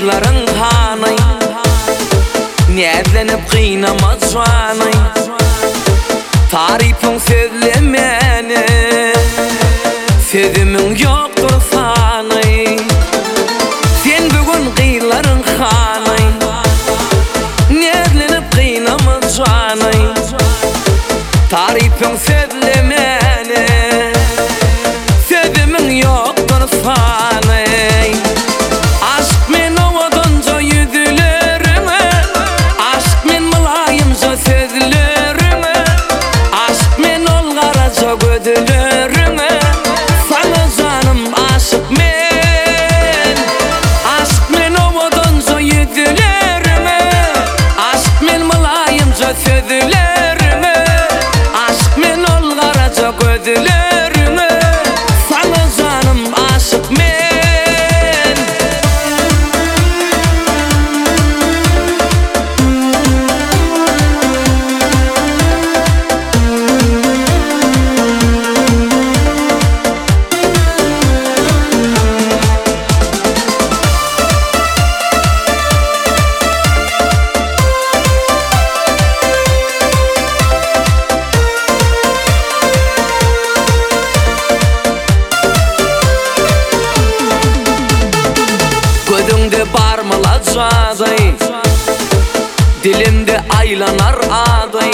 kıyların hanay, nezlenip kıynama canay. Tarifin sözlemeni, sözümün yoktur sanay. Sen bugün kıyların hanay, nezlenip kıynama canay. Tarifin sözlemeni, sözümün yoktur sanay. Aşk men ovadınca yüzülürüme, aşk men mılayımca sözlürüme, aşk men olgaraca gödülürüme. Sana canım aşık men, aşk men ovadınca yüzülürüme, aşk men mılayımca sözlürüme, aşk men olgaraca gödülürüme. Sana canım aşık men. Gözümde barmala caday, dilimde aylanar aday.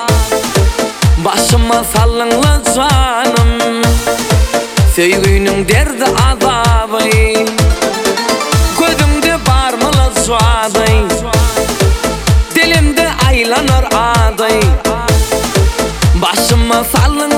Başıma salınla canım, söygünün derdi azabay. Gözümde barmala caday, dilimde aylanar aday. Başıma salınla